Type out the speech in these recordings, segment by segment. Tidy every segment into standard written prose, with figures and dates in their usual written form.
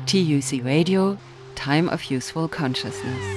TUC Radio, Time of Useful Consciousness.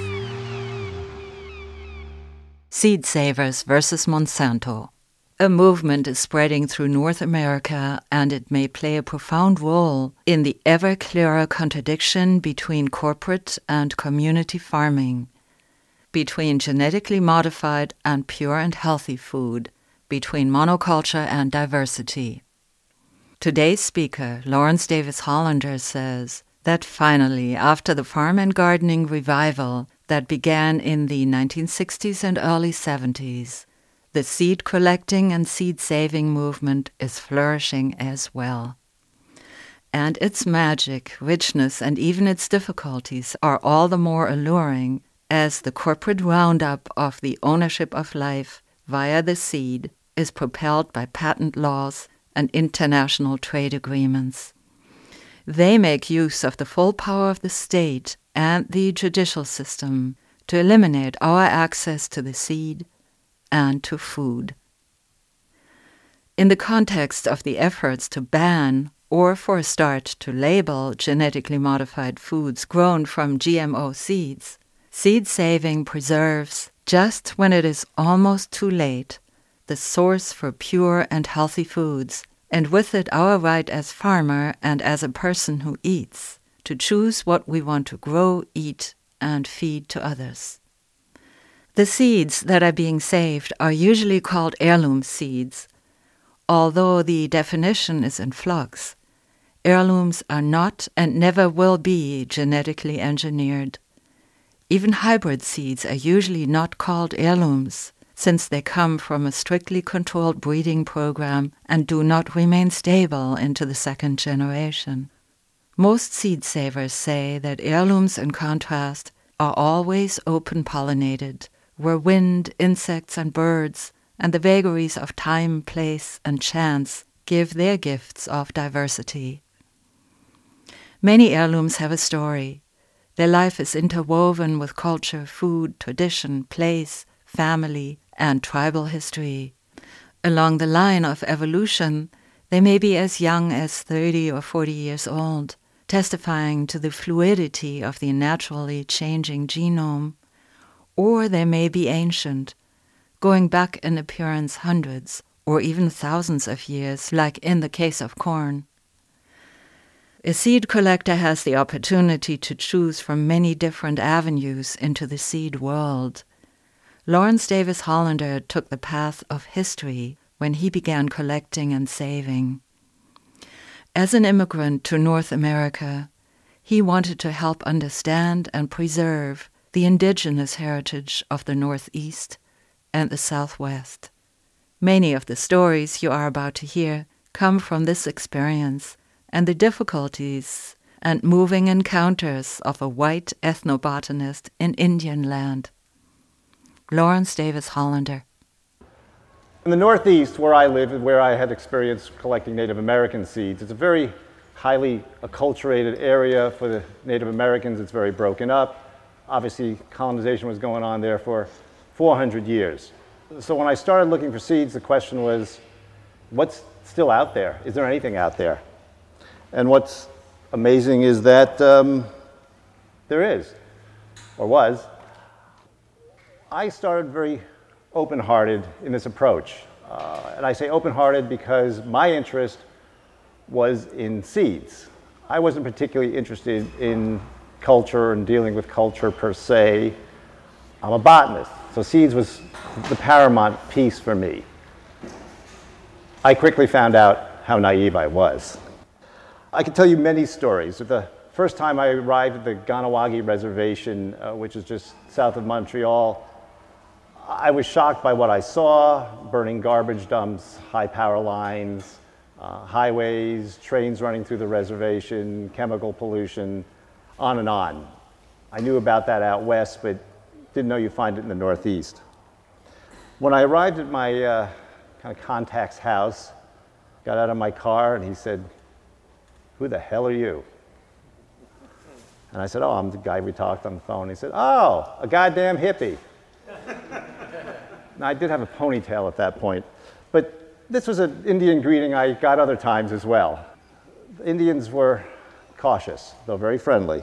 Seed Savers versus Monsanto. A movement is spreading through North America, and it may play a profound role in the ever clearer contradiction between corporate and community farming, between genetically modified and pure and healthy food, between monoculture and diversity. Today's speaker, Lawrence Davis Hollander, says that finally, after the farm and gardening revival that began in the 1960s and early 70s, the seed collecting and seed saving movement is flourishing as well. And its magic, richness, and even its difficulties are all the more alluring as the corporate roundup of the ownership of life via the seed is propelled by patent laws and international trade agreements. They make use of the full power of the state and the judicial system to eliminate our access to the seed and to food. In the context of the efforts to ban, or for a start to label, genetically modified foods grown from GMO seeds, seed saving preserves, just when it is almost too late, the source for pure and healthy foods, and with it our right as farmer and as a person who eats to choose what we want to grow, eat, and feed to others. The seeds that are being saved are usually called heirloom seeds, although the definition is in flux. Heirlooms are not and never will be genetically engineered. Even hybrid seeds are usually not called heirlooms, since they come from a strictly controlled breeding program and do not remain stable into the second generation. Most seed savers say that heirlooms, in contrast, are always open-pollinated, where wind, insects, and birds, and the vagaries of time, place, and chance give their gifts of diversity. Many heirlooms have a story. Their life is interwoven with culture, food, tradition, place, family, and tribal history. Along the line of evolution, they may be as young as 30 or 40 years old, testifying to the fluidity of the naturally changing genome, or they may be ancient, going back in appearance hundreds or even thousands of years, like in the case of corn. A seed collector has the opportunity to choose from many different avenues into the seed world. Lawrence Davis Hollander took the path of history when he began collecting and saving. As an immigrant to North America, he wanted to help understand and preserve the indigenous heritage of the Northeast and the Southwest. Many of the stories you are about to hear come from this experience and the difficulties and moving encounters of a white ethnobotanist in Indian land. Lawrence Davis Hollander. In the Northeast, where I live and where I had experience collecting Native American seeds, it's a very highly acculturated area for the Native Americans. It's very broken up. Obviously, colonization was going on there for 400 years. So when I started looking for seeds, the question was, what's still out there? Is there anything out there? And what's amazing is that there is, or was. I started very open-hearted in this approach. And I say open-hearted because my interest was in seeds. I wasn't particularly interested in culture and dealing with culture per se. I'm a botanist, so seeds was the paramount piece for me. I quickly found out how naive I was. I could tell you many stories. The first time I arrived at the Kahnawake Reservation, which is just south of Montreal, I was shocked by what I saw: burning garbage dumps, high power lines, highways, trains running through the reservation, chemical pollution, on and on. I knew about that out west, but didn't know you find it in the Northeast. When I arrived at my kind of contact's house, got out of my car, and he said, "Who the hell are you?" And I said, "Oh, I'm the guy we talked on the phone." He said, "Oh, a goddamn hippie." Now, I did have a ponytail at that point, but this was an Indian greeting I got other times as well. The Indians were cautious, though very friendly.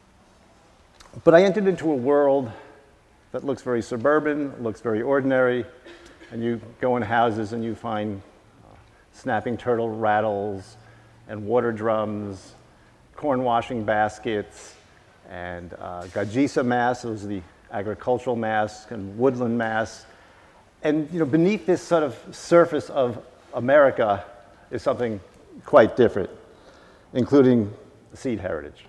But I entered into a world that looks very suburban, looks very ordinary, and you go in houses and you find snapping turtle rattles and water drums, corn washing baskets, and gajisa masks, those are the agricultural masks, and woodland masks. And beneath this sort of surface of America is something quite different, including seed heritage.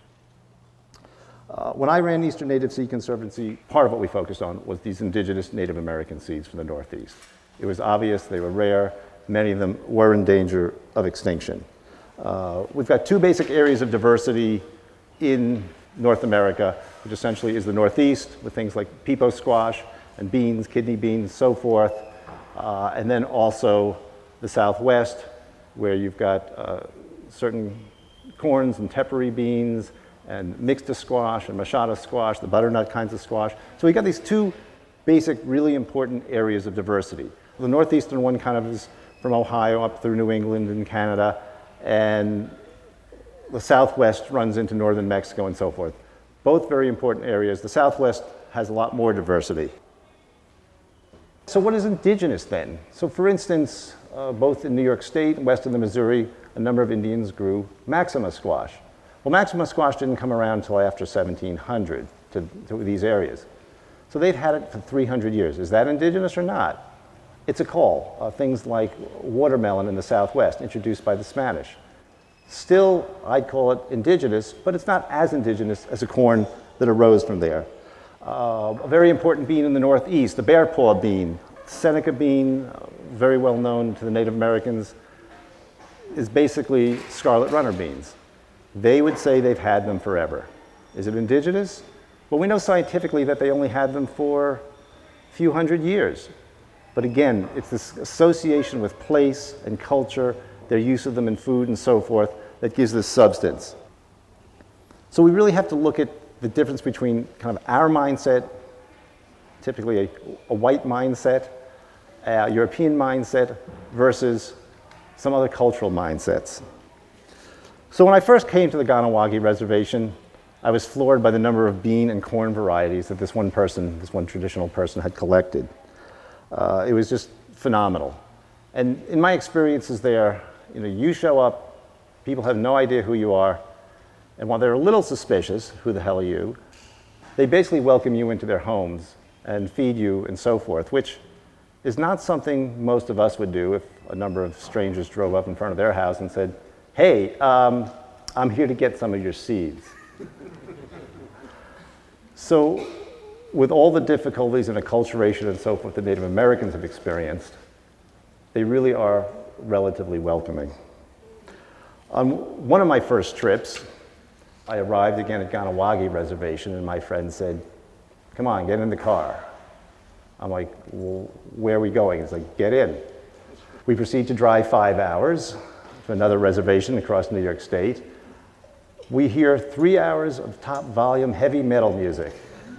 When I ran Eastern Native Seed Conservancy, part of what we focused on was these indigenous Native American seeds from the Northeast. It was obvious they were rare. Many of them were in danger of extinction. We've got two basic areas of diversity in North America, which essentially is the Northeast, with things like pepo squash and beans, kidney beans, so forth, and then also the Southwest, where you've got certain corns and tepary beans, and mixta squash and machata squash, the butternut kinds of squash. So we've got these two basic, really important areas of diversity. The northeastern one kind of is from Ohio up through New England and Canada, and the Southwest runs into northern Mexico and so forth. Both very important areas. The Southwest has a lot more diversity. So what is indigenous then? So for instance, both in New York State and west of the Missouri, a number of Indians grew Maxima squash. Well, Maxima squash didn't come around until after 1700 to these areas. So they've had it for 300 years. Is that indigenous or not? It's a call. Things like watermelon in the Southwest, introduced by the Spanish. Still, I'd call it indigenous, but it's not as indigenous as a corn that arose from there. A very important bean in the Northeast, the bear paw bean, Seneca bean, very well known to the Native Americans, is basically scarlet runner beans. They would say they've had them forever. Is it indigenous? Well, we know scientifically that they only had them for a few hundred years. But again, it's this association with place and culture, their use of them in food and so forth, that gives this substance. So we really have to look at the difference between kind of our mindset, typically a white mindset, a European mindset, versus some other cultural mindsets. So when I first came to the Kahnawake Reservation, I was floored by the number of bean and corn varieties that this one traditional person had collected. It was just phenomenal. And in my experiences there, you show up, people have no idea who you are, and while they're a little suspicious, who the hell are you, they basically welcome you into their homes and feed you and so forth, which is not something most of us would do if a number of strangers drove up in front of their house and said, "Hey, I'm here to get some of your seeds." So with all the difficulties and acculturation and so forth that Native Americans have experienced, they really are relatively welcoming. On one of my first trips, I arrived again at Kahnawake Reservation, and my friend said, "Come on, get in the car." I'm like, "Well, where are we going?" He's like, "Get in." We proceed to drive 5 hours to another reservation across New York State. We hear 3 hours of top volume heavy metal music.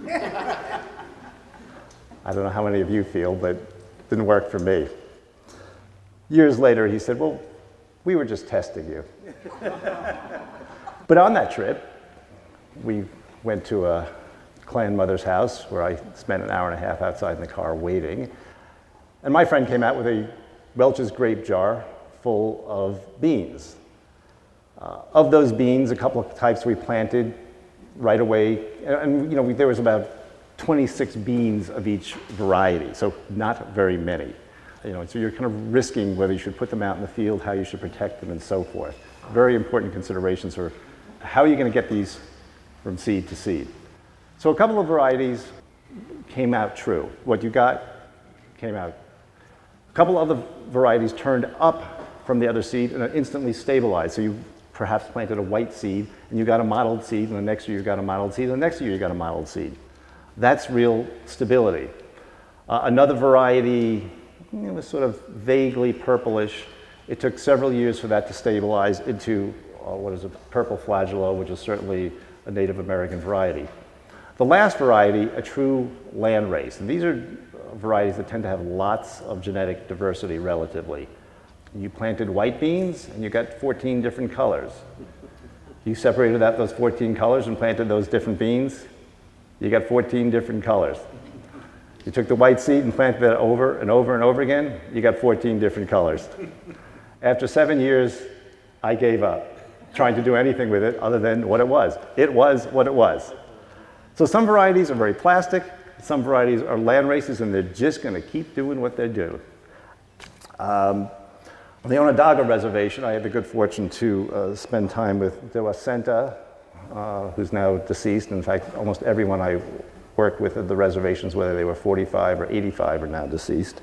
I don't know how many of you feel, but it didn't work for me. Years later, he said, "Well, we were just testing you." But on that trip, we went to a clan mother's house where I spent an hour and a half outside in the car waiting. And my friend came out with a Welch's grape jar full of beans. Of those beans, a couple of types we planted right away. And there was about 26 beans of each variety, so not very many. So you're kind of risking whether you should put them out in the field, how you should protect them, and so forth. Very important considerations for how are you going to get these from seed to seed. So a couple of varieties came out true. What you got came out. A couple other varieties turned up from the other seed and are instantly stabilized. So you perhaps planted a white seed and you got a mottled seed, and the next year you got a mottled seed, and the next year you got a mottled seed. That's real stability. Another variety was sort of vaguely purplish. It took several years for that to stabilize into what is a purple flagello, which is certainly a Native American variety. The last variety, a true land race. And these are varieties that tend to have lots of genetic diversity relatively. You planted white beans and you got 14 different colors. You separated out those 14 colors and planted those different beans, you got 14 different colors. You took the white seed and planted that over and over and over again, you got 14 different colors. After 7 years, I gave up trying to do anything with it other than what it was. It was what it was. So some varieties are very plastic, some varieties are land races, and they're just going to keep doing what they do. On the Onondaga Reservation, I had the good fortune to spend time with De Wasenta, who's now deceased. In fact, almost everyone I worked with at the reservations, whether they were 45 or 85, are now deceased.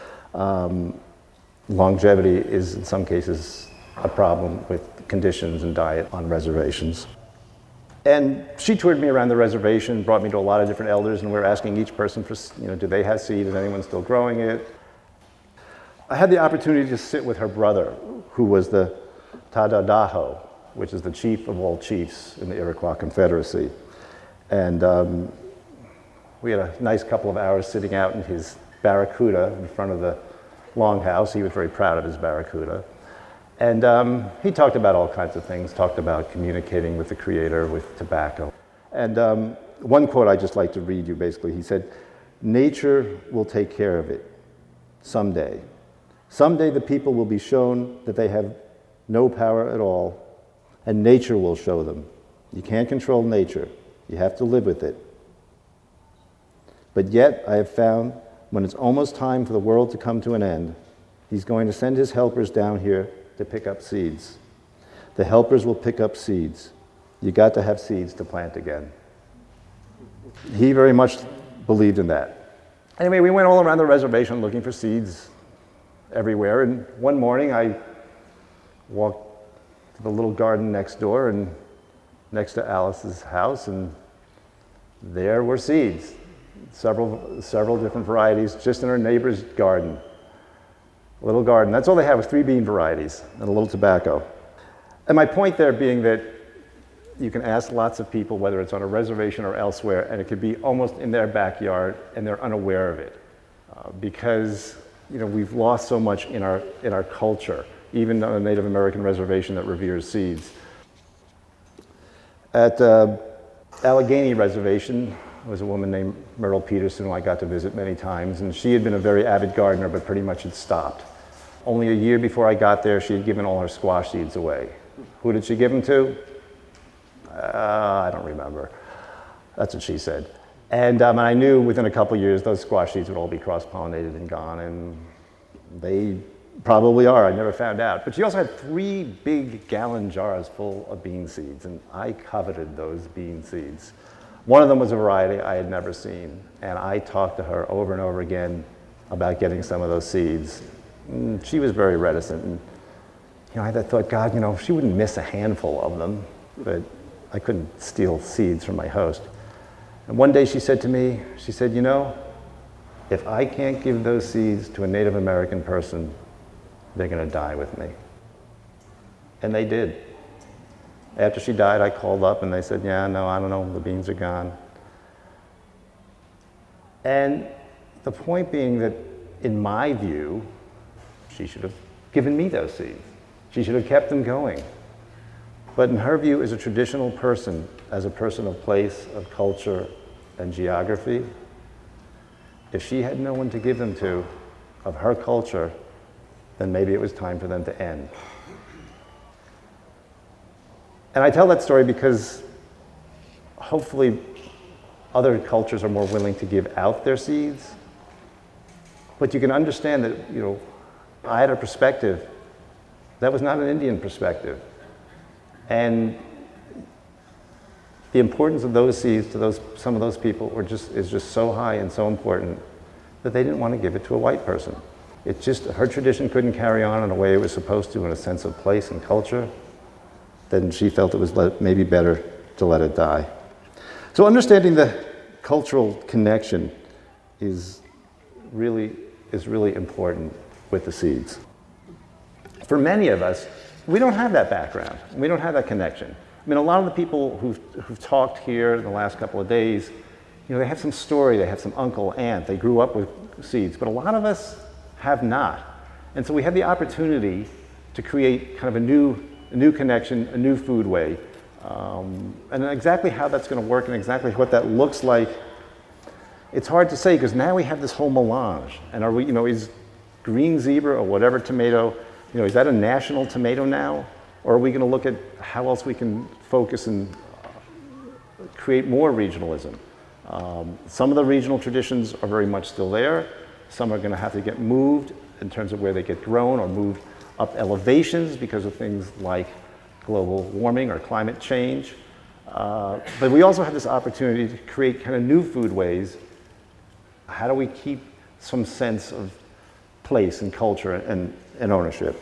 Longevity is, in some cases, a problem with conditions and diet on reservations. And she toured me around the reservation, brought me to a lot of different elders, and we were asking each person for, do they have seed? Is anyone still growing it? I had the opportunity to sit with her brother, who was the Tadadaho, which is the chief of all chiefs in the Iroquois Confederacy. And we had a nice couple of hours sitting out in his barracuda in front of the longhouse. He was very proud of his barracuda. And he talked about all kinds of things, talked about communicating with the Creator with tobacco. And one quote I'd just like to read you, basically. He said, "Nature will take care of it someday. Someday the people will be shown that they have no power at all, and nature will show them. You can't control nature. You have to live with it. But yet I have found when it's almost time for the world to come to an end, He's going to send His helpers down here to pick up seeds. The helpers will pick up seeds. You got to have seeds to plant again." He very much believed in that. Anyway, we went all around the reservation looking for seeds everywhere, and one morning I walked to the little garden next door and next to Alice's house, and there were seeds, several different varieties just in her neighbor's garden. Little garden. That's all they had was 3 bean varieties and a little tobacco. And my point there being that you can ask lots of people, whether it's on a reservation or elsewhere, and it could be almost in their backyard, and they're unaware of it, because we've lost so much in our culture, even on a Native American reservation that reveres seeds. At Allegheny Reservation, there was a woman named Merle Peterson who I got to visit many times, and she had been a very avid gardener, but pretty much had stopped. Only a year before I got there, she had given all her squash seeds away. Who did she give them to? I don't remember. That's what she said. And I knew within a couple years those squash seeds would all be cross-pollinated and gone, and they probably are. I never found out. But she also had 3 big gallon jars full of bean seeds, and I coveted those bean seeds. One of them was a variety I had never seen, and I talked to her over and over again about getting some of those seeds. And she was very reticent, and I had that thought, God, she wouldn't miss a handful of them, but I couldn't steal seeds from my host. And one day she said to me, she said, if I can't give those seeds to a Native American person, they're going to die with me. And they did. After she died, I called up and they said, yeah, no, I don't know, the beans are gone. And the point being that, in my view, she should have given me those seeds. She should have kept them going. But in her view, as a traditional person, as a person of place, of culture, and geography, if she had no one to give them to, of her culture, then maybe it was time for them to end. And I tell that story because hopefully other cultures are more willing to give out their seeds. But you can understand that, I had a perspective that was not an Indian perspective. And the importance of those seeds to some of those people is just so high and so important that they didn't want to give it to a white person. Her tradition couldn't carry on in a way it was supposed to, in a sense of place and culture. Then she felt it was maybe better to let it die. So understanding the cultural connection is really important with the seeds. For many of us, we don't have that background. We don't have that connection. I mean, a lot of the people who've talked here in the last couple of days, they have some story, they have some uncle, aunt, they grew up with seeds, but a lot of us have not. And so we have the opportunity to create kind of a new connection, a new food way, And exactly how that's going to work and exactly what that looks like, it's hard to say because now we have this whole melange. And are we, is green zebra or whatever tomato, is that a national tomato now? Or are we going to look at how else we can focus and create more regionalism? Some of the regional traditions are very much still there. Some are going to have to get moved in terms of where they get grown or moved up elevations because of things like global warming or climate change. But we also have this opportunity to create kind of new foodways. How do we keep some sense of place and culture and ownership?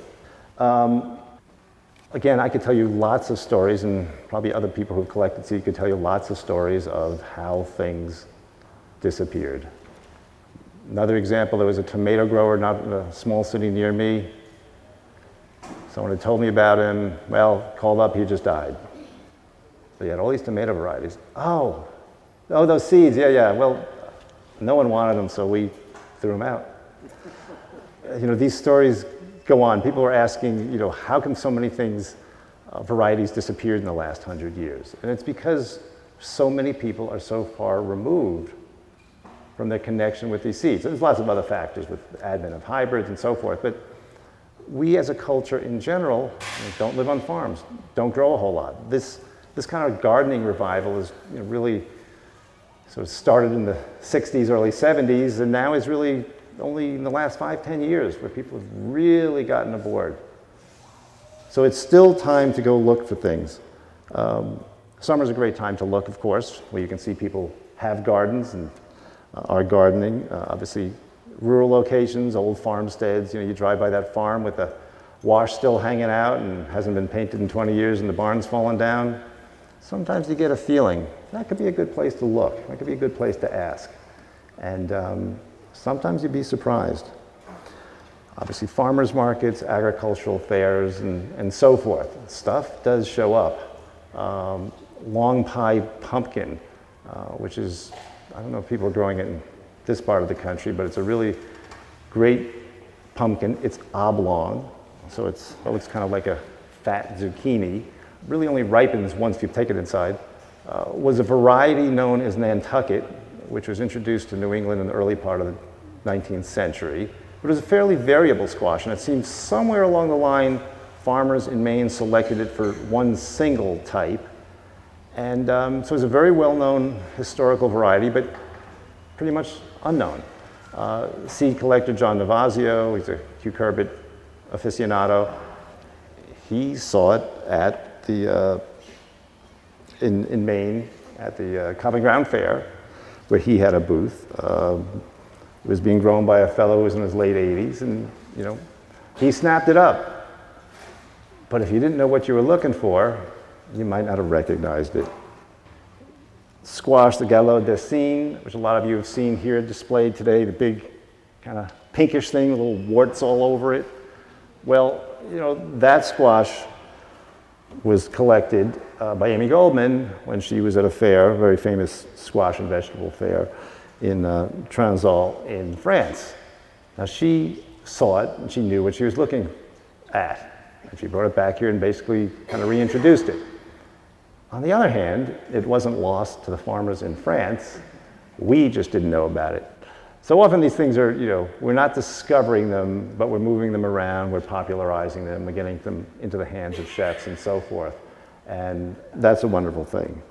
Again, I could tell you lots of stories, and probably other people who've collected seed could tell you lots of stories of how things disappeared. Another example, there was a tomato grower not in a small city near me. Someone had told me about him. Well, called up, he just died. But he had all these tomato varieties. Oh, those seeds, yeah. Well, no one wanted them, so we threw them out. These stories go on. People are asking, how come so many things, varieties disappeared in the last 100 years? And it's because so many people are so far removed from their connection with these seeds. There's lots of other factors with the advent of hybrids and so forth, but we as a culture in general don't live on farms, don't grow a whole lot. This kind of gardening revival is really sort of started in the 60s, early 70s, and now is really only in the last 5-10 years where people have really gotten aboard. So it's still time to go look for things. Summer's a great time to look, of course, where you can see people have gardens and are gardening. Obviously, rural locations, old farmsteads, you drive by that farm with the wash still hanging out and hasn't been painted in 20 years and the barn's fallen down. Sometimes you get a feeling that could be a good place to look. That could be a good place to ask. And sometimes you'd be surprised. Obviously, farmers markets, agricultural fairs, and so forth. Stuff does show up. Long pie pumpkin, which is, I don't know if people are growing it in this part of the country, but it's a really great pumpkin. It's oblong, so it looks kind of like a fat zucchini. Really only ripens once you take it inside. Was a variety known as Nantucket, which was introduced to New England in the early part of the 19th century. But it was a fairly variable squash, and it seems somewhere along the line, farmers in Maine selected it for one single type. And so it's a very well-known historical variety, but pretty much unknown. Seed collector John Navazio, he's a cucurbit aficionado. He saw it at the in Maine at the Common Ground Fair, where he had a booth. It was being grown by a fellow who was in his late 80s, and he snapped it up. But if you didn't know what you were looking for, you might not have recognized it. Squash, the Gallo d'Essine, which a lot of you have seen here displayed today, the big kind of pinkish thing, little warts all over it. Well, that squash was collected by Amy Goldman when she was at a fair, a very famous squash and vegetable fair in Transal in France. Now she saw it and she knew what she was looking at. And she brought it back here and basically kind of reintroduced it. On the other hand, it wasn't lost to the farmers in France. We just didn't know about it. So often these things are, we're not discovering them, but we're moving them around, we're popularizing them, we're getting them into the hands of chefs and so forth. And that's a wonderful thing.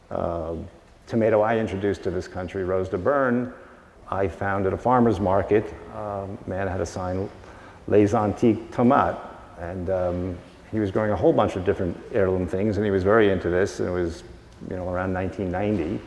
Tomato I introduced to this country, Rose de Berne, I found at a farmer's market. A man had a sign, Les Antiques Tomates, and he was growing a whole bunch of different heirloom things, and he was very into this, and it was around 1990.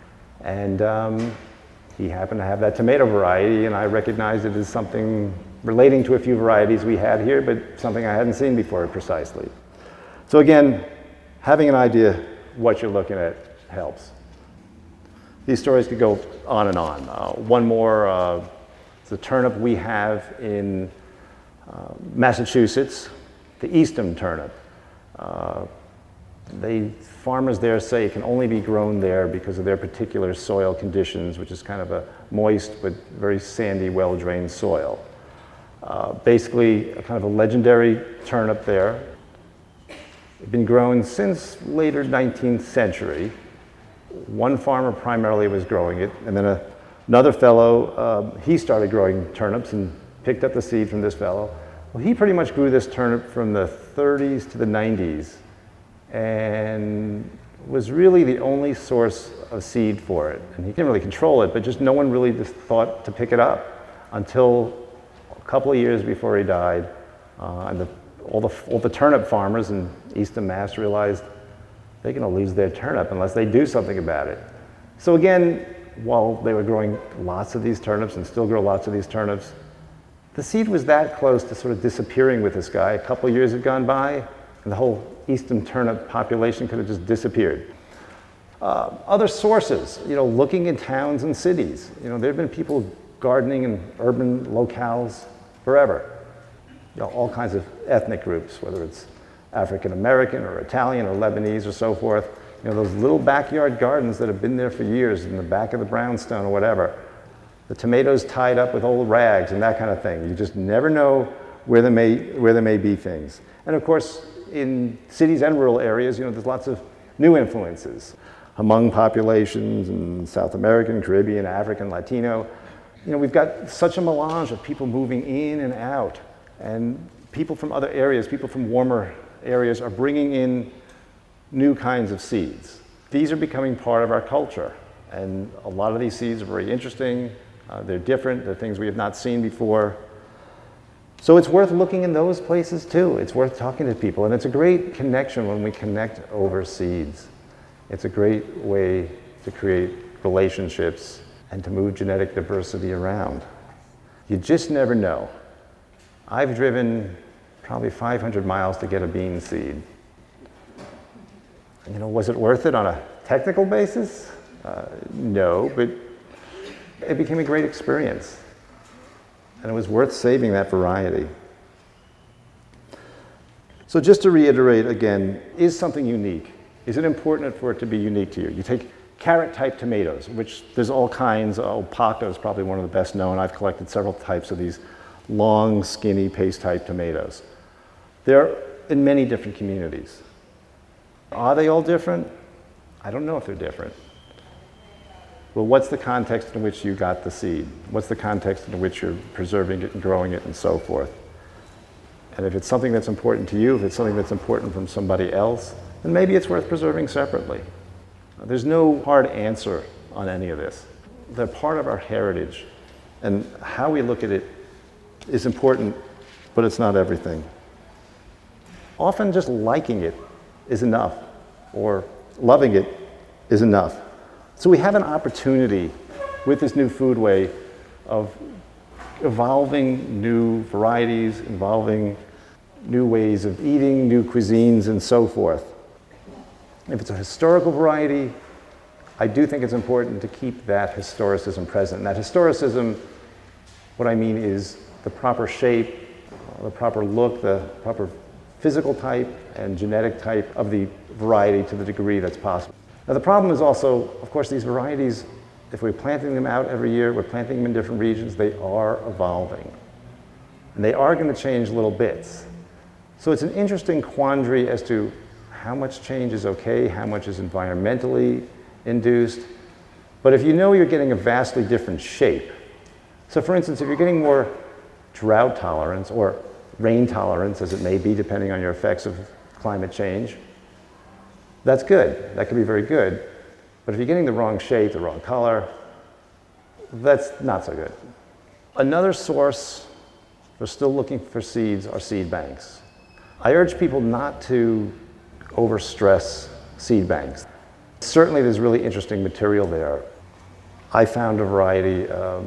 And he happened to have that tomato variety, and I recognized it as something relating to a few varieties we had here, but something I hadn't seen before precisely. So again, having an idea what you're looking at helps. These stories could go on and on. One more, the turnip we have in Massachusetts, the Eastham turnip. Farmers there say it can only be grown there because of their particular soil conditions, which is kind of a moist but very sandy, well-drained soil. Basically, a kind of a legendary turnip there. They've been grown since later 19th century. One farmer primarily was growing it, and then another fellow, he started growing turnips and picked up the seed from this fellow. Well, he pretty much grew this turnip from the 30s to the 90s and was really the only source of seed for it. And he didn't really control it, but just no one really just thought to pick it up until a couple of years before he died. And all the turnip farmers in Eastham, Mass. Realized they're going to lose their turnip unless they do something about it. So again, while they were growing lots of these turnips and still grow lots of these turnips, the seed was that close to sort of disappearing with this guy. A couple of years had gone by, and the whole Eastham turnip population could have just disappeared. Other sources, looking in towns and cities. There have been people gardening in urban locales forever. All kinds of ethnic groups, whether it's African American or Italian or Lebanese or so forth. Those little backyard gardens that have been there for years in the back of the brownstone or whatever. The tomatoes tied up with old rags and that kind of thing. You just never know where there may be things. And of course, in cities and rural areas, there's lots of new influences among populations in South American, Caribbean, African, Latino. We've got such a melange of people moving in and out, and people from other areas, people from warmer areas are bringing in new kinds of seeds. These are becoming part of our culture, and a lot of these seeds are very interesting. They're different. They're things we have not seen before. So it's worth looking in those places too. It's worth talking to people, and it's a great connection when we connect over seeds. It's a great way to create relationships and to move genetic diversity around. You just never know. I've driven probably 500 miles to get a bean seed. Was it worth it on a technical basis? No, but it became a great experience. And it was worth saving that variety. So just to reiterate again, is something unique? Is it important for it to be unique to you? You take carrot-type tomatoes, which there's all kinds. Paco is probably one of the best known. I've collected several types of these long, skinny, paste-type tomatoes. They're in many different communities. Are they all different? I don't know if they're different. Well, what's the context in which you got the seed? What's the context in which you're preserving it and growing it and so forth? And if it's something that's important to you, if it's something that's important from somebody else, then maybe it's worth preserving separately. There's no hard answer on any of this. They're part of our heritage, and how we look at it is important, but it's not everything. Often just liking it is enough, or loving it is enough. So we have an opportunity with this new foodway of evolving new varieties, involving new ways of eating, new cuisines, and so forth. If it's a historical variety, I do think it's important to keep that historicism present. And that historicism, what I mean is the proper shape, the proper look, the proper physical type and genetic type of the variety to the degree that's possible. Now the problem is also, of course, these varieties, if we're planting them out every year, we're planting them in different regions, they are evolving. And they are going to change little bits. So it's an interesting quandary as to how much change is okay, how much is environmentally induced. But if you know you're getting a vastly different shape, so for instance, if you're getting more drought tolerance or rain tolerance, as it may be, depending on your effects of climate change, that's good. That could be very good. But if you're getting the wrong shape, the wrong color, that's not so good. Another source for still looking for seeds are seed banks. I urge people not to overstress seed banks. Certainly there's really interesting material there. I found a variety,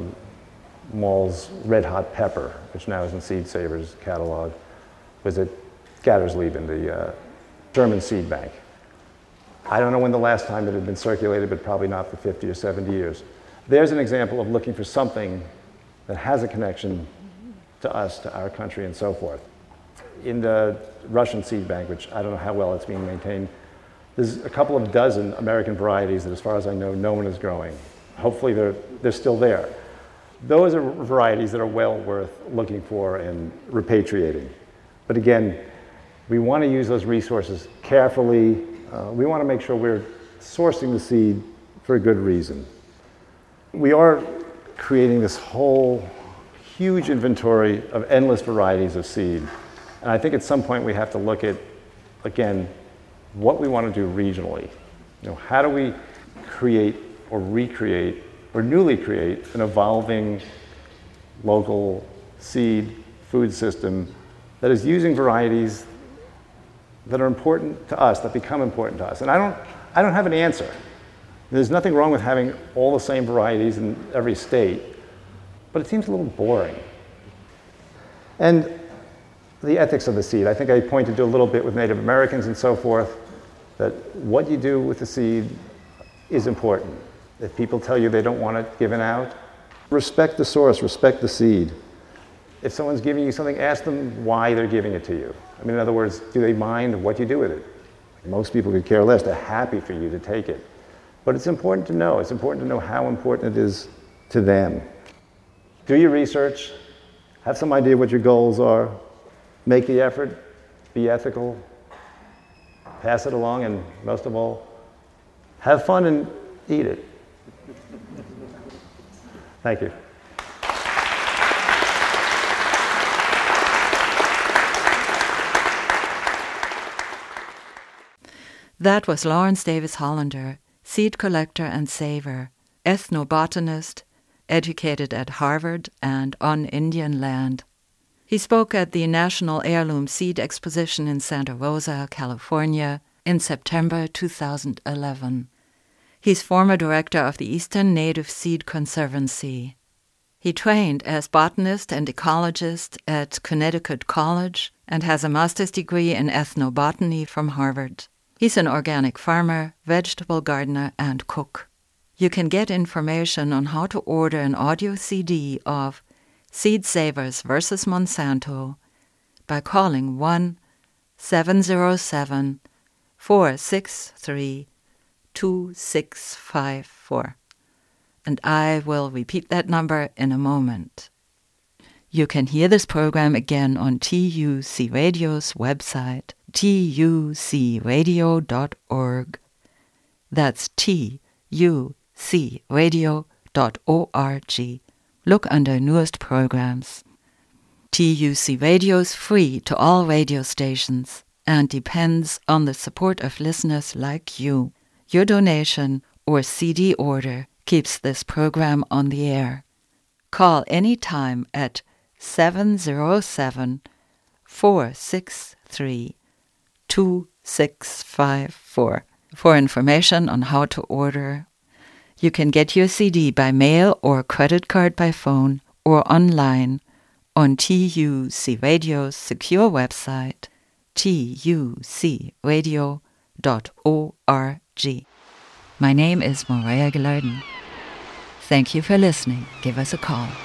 Maul's Red Hot Pepper, which now is in Seed Savers catalog, was at Gattersleben, the German seed bank. I don't know when the last time it had been circulated, but probably not for 50 or 70 years. There's an example of looking for something that has a connection to us, to our country, and so forth. In the Russian seed bank, which I don't know how well it's being maintained, there's a couple of dozen American varieties that, as far as I know, no one is growing. Hopefully they're still there. Those are varieties that are well worth looking for and repatriating. But again, We want to use those resources carefully. We want to make sure we're sourcing the seed for a good reason. We are creating this whole huge inventory of endless varieties of seed. And I think at some point we have to look at, again, what we want to do regionally. How do we create or recreate or newly create an evolving local seed food system that is using varieties that are important to us, that become important to us. And I don't have an answer. There's nothing wrong with having all the same varieties in every state, but it seems a little boring. And the ethics of the seed, I think I pointed to a little bit with Native Americans and so forth, that what you do with the seed is important. If people tell you they don't want it given out, respect the source, respect the seed. If someone's giving you something, ask them why they're giving it to you. I mean, in other words, do they mind what you do with it? Most people could care less. They're happy for you to take it. But it's important to know. It's important to know how important it is to them. Do your research. Have some idea what your goals are. Make the effort. Be ethical. Pass it along, and most of all, have fun and eat it. Thank you. That was Lawrence Davis Hollander, seed collector and saver, ethnobotanist, educated at Harvard and on Indian land. He spoke at the National Heirloom Seed Exposition in Santa Rosa, California, in September 2011. He's former director of the Eastern Native Seed Conservancy. He trained as botanist and ecologist at Connecticut College and has a master's degree in ethnobotany from Harvard. He's an organic farmer, vegetable gardener, and cook. You can get information on how to order an audio CD of Seed Savers vs. Monsanto by calling 1-707-463-2654. And I will repeat that number in a moment. You can hear this program again on TUC Radio's website, tucradio.org. That's tucradio.org. Look under newest programs. TUC Radio is free to all radio stations and depends on the support of listeners like you. Your donation or CD order keeps this program on the air. Call anytime at 707-463-2654 for information on how to order. You can get your CD by mail or credit card by phone or online on TUC Radio's secure website, tucradio.org. My name is Maria Gilardin. Thank you for listening. Give us a call.